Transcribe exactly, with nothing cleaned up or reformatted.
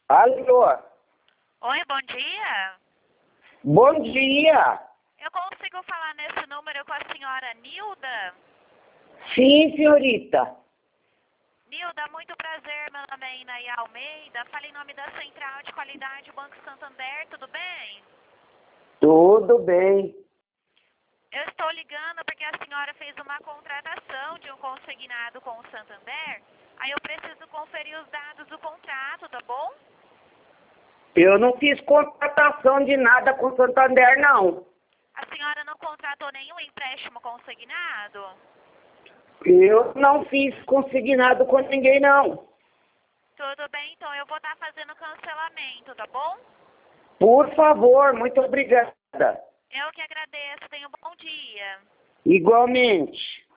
Alô? Oi, bom dia. Bom dia. Eu consigo falar nesse número com a senhora Nilda? Sim, senhorita. Nilda, muito prazer. Meu nome é Inaia Almeida. Falo em nome da Central de Qualidade Banco Santander, tudo bem? Tudo bem. Eu estou ligando porque a senhora fez uma contratação de um consignado com o Santander. Aí eu preciso conferir os dados do contrato, tá bom? Eu não fiz contratação de nada com Santander, não. A senhora não contratou nenhum empréstimo consignado? Eu não fiz consignado com ninguém, não. Tudo bem, então eu vou estar fazendo cancelamento, tá bom? Por favor, muito obrigada. Eu que agradeço. Tenha um bom dia. Igualmente.